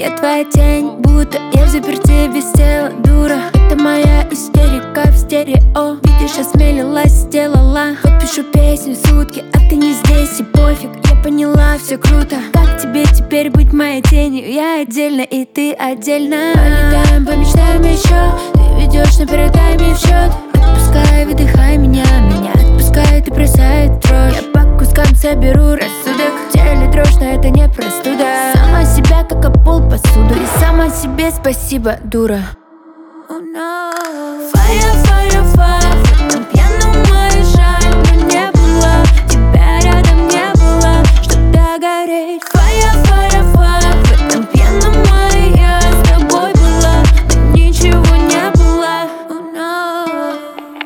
Я твоя тень, будто я в заперти без тела, дура. Это моя истерика в стерео. Видишь, осмелилась, сделала. Подпишу песню сутки, а ты не здесь и пофиг. Я поняла, все круто. Как тебе теперь быть моей тенью? Я отдельно и ты отдельно. Полетаем, помечтаем еще. Ты ведешь наперед тайме в счет. Отпускай, выдыхай меня. Меня отпускает и бросает дрожь. Я по кускам соберу рассудок. В теле дрожь, но это не простуда. Сама себя как об пол посуду. И сама себе спасибо, дура. Oh no. Fire, fire, fire. В этом пьяном моей жаль, но не было тебя рядом, не было, чтоб догореть. Fire, fire, fire. В этом пьяном моей я с тобой была, но ничего не было. Oh no.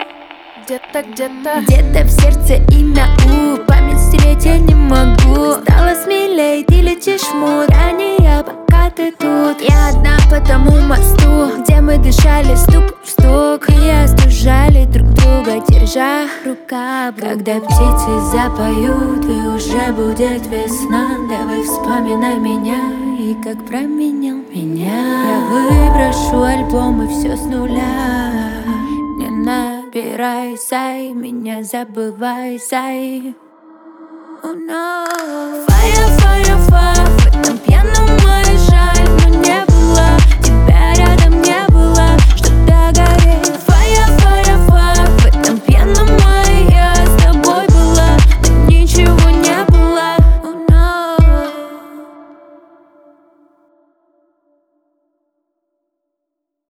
Где-то в сердце имя У. Память стереть я не могу. Стала смелей, ты летишь в мут. Я не я, пока ты тут. Я одна по тому мосту, где мы дышали стук в стук. И остужали друг друга, держа рука. Когда птицы запоют и уже будет весна, давай вспоминай меня и как променял меня. Я выброшу альбом и все с нуля. Не набирай, сай, меня забывай, сай. Oh no. Fire, fire, fire. В этом пьяном моем